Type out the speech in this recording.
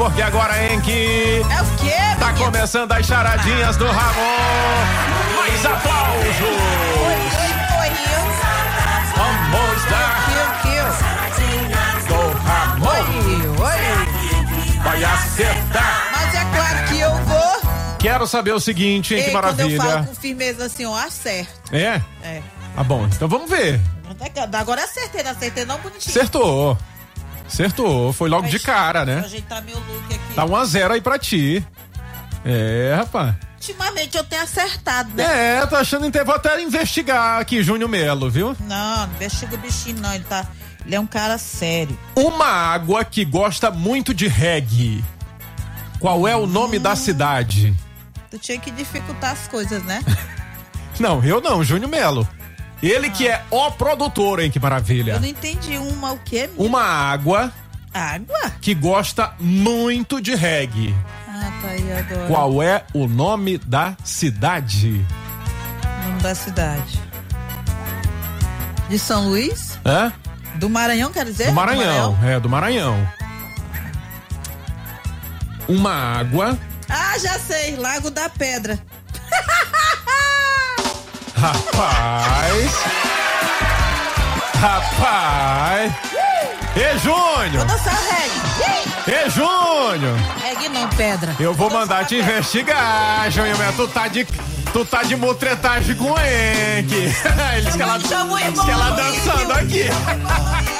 porque agora em que É o quê, tá menino? começando as charadinhas do Ramon. Mais aplausos. Vamos dar do Ramon. Vai acertar. Mas é claro que eu vou. Quero saber o seguinte, hein, que Quando eu falo maravilha. com firmeza assim, eu acerto. É? É. Ah, bom, então vamos ver. Agora acertei não bonitinho. Acertou, foi logo de cara, Vou né? ajeitar meu look aqui. Tá 1-0 aí pra ti. É, rapaz. Ultimamente eu tenho acertado, né? É, tô achando que vou até investigar aqui, Júnior Melo, viu? Não investiga o bichinho não, ele é um cara sério. Uma água que gosta muito de reggae. Qual é o nome da cidade? Tu tinha que dificultar as coisas, né? Não, eu não, Júnior Melo. Ele que é o produtor, hein, que maravilha. Eu não entendi o quê? Uma água Água? que gosta muito de reggae. Ah, tá aí agora. Qual é o nome da cidade? Nome da cidade. De São Luís? Hã? Do Maranhão, quer dizer? Do Maranhão, do Maranhão. Uma água. Ah, já sei, Lago da Pedra. Rapaz. Ê, Júnior. Vou dançar reggae. Ê, Júnior. Reggae não, pedra. Eu vou mandar te investigar, Júnior. Tu tá de mutretagem com o Henk. Eles que ela dançando aqui.